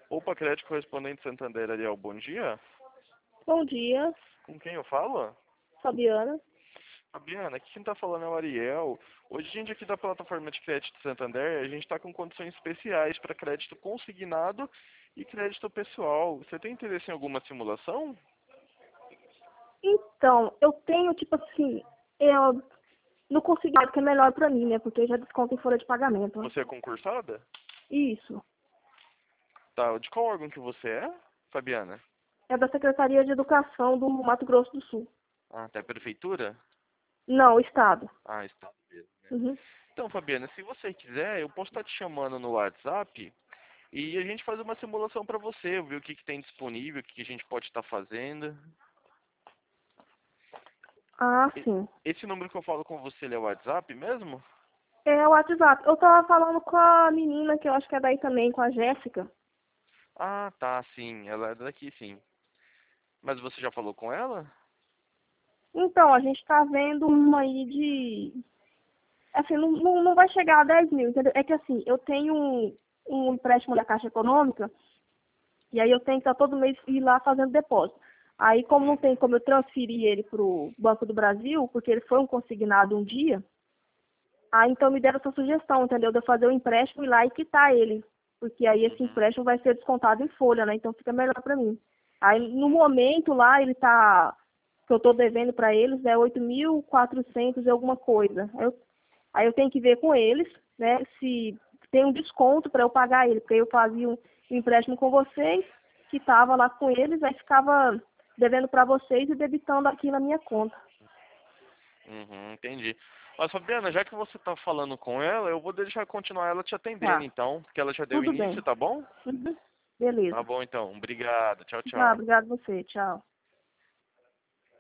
Opa, crédito correspondente Santander, Ariel, bom dia. Bom dia, Com quem eu falo? Fabiana. Fabiana, aqui quem tá falando é o Ariel. Hoje a gente aqui da plataforma de crédito Santander, a gente está com condições especiais para crédito consignado e crédito pessoal. Você tem interesse em alguma simulação? Então, eu tenho, tipo assim, eu não consegui, que é melhor pra mim, né? Porque já desconto em folha de pagamento, né? Você é concursada? Isso. Tá, de qual órgão que você é, Fabiana? É da Secretaria de Educação do Mato Grosso do Sul. Ah, da prefeitura? Não, Estado. Ah, está mesmo, né? Uhum. Então, Fabiana, se você quiser, eu posso estar te chamando no WhatsApp e a gente faz uma simulação para você, ver o que tem disponível, o que a gente pode estar fazendo. Ah, E- sim. Esse número que eu falo com você, ele é o WhatsApp mesmo? É o WhatsApp. Eu tava falando com a menina, que eu acho que é daí também, com a Jéssica. Ah, tá, sim, ela é daqui, sim. Mas você já falou com ela? Então, a gente tá vendo uma aí de... Assim, não vai chegar a 10 mil, entendeu? É que assim, eu tenho um empréstimo da Caixa Econômica. E aí eu tenho que estar todo mês ir lá fazendo depósito. Aí, como não tem como eu transferir ele para o Banco do Brasil, porque ele foi um consignado um dia, aí então me deram essa sugestão, entendeu? De eu fazer o empréstimo, ir lá e quitar ele. Porque aí esse Uhum. empréstimo vai ser descontado em folha, né? Então fica melhor para mim. Aí no momento lá ele tá, que eu estou devendo para eles é 8.400 e alguma coisa. Aí eu tenho que ver com eles, né, se tem um desconto para eu pagar ele, porque eu fazia um empréstimo com vocês, que estava lá com eles, aí ficava devendo para vocês e debitando aqui na minha conta. Uhum, entendi. Mas, Fabiana, já que você tá falando com ela, eu vou deixar continuar ela te atendendo, Tá, então, porque ela já deu tudo início, bem. tá bom? Uhum. Tá Beleza. bom, então. Obrigado. Tchau, Tá, tchau. obrigado a você. Tchau.